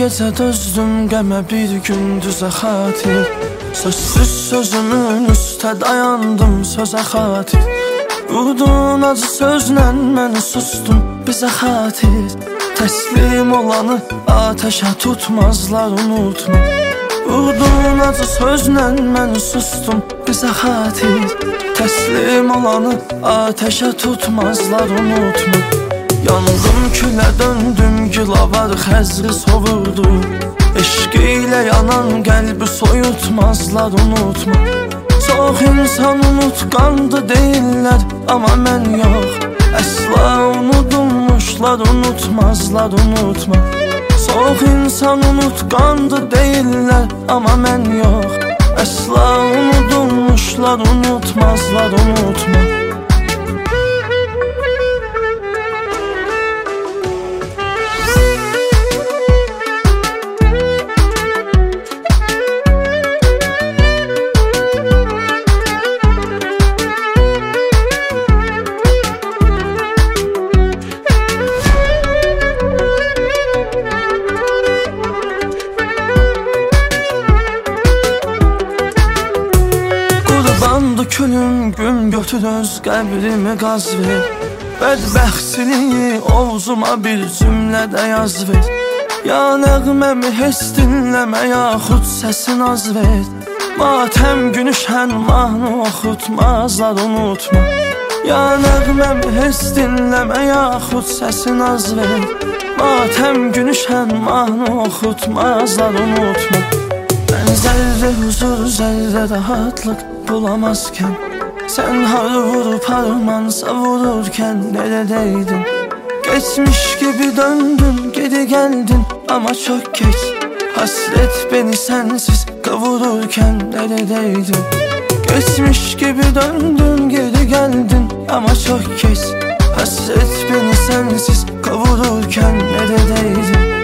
gecə dözdüm qəmə, bir gündüzə xatir. Sözsüz sözümün üstə dayandım sözə xatir. Vurdun acı sözlə məni sustum bizə xatir. Təslim olanı ateşə tutmazlar unutma. Vurdun acı sözlə məni sustum bizə xatir. Təslim olanı ateşə tutmazlar unutma. Yandım külə döndüm gülavar xəzri sovurdu. Eşq ilə yanan qəlbi soyutmazlar unutma. Çox insan unutqandı deyirlər, amma mən yox. Əsla unudulmuşlar unutmazlar unutma. Çox insan unutqandı deyirlər, amma mən yox. Əsla unudulmuşlar unutmazlar unutma. Qurbandı külüm gün götür öz qəbrimi qaz ver. Bədbəxtliyi ovzuma bir cümlədə yaz ver. Ya nəğməmi heç dinləmə, yaxud səsin az ver. Matəm günü şən mahnı oxutmazlar unutma. Ya nəğməmi heç dinləmə, yaxud səsin az ver. Matəm günü şən mahnı oxutmazlar unutma. Mən zərrə huzur, zərrə rahatlıq bulamazkən, sən har vurup harmansa vururkən neredeydin? Geçmiş gibi döndün, geri geldin ama çok geç. Hasret beni sensiz kavururken neredeydin? Geçmiş gibi döndün, geri geldin ama çok geç. Hasret beni sensiz kavururken neredeydin?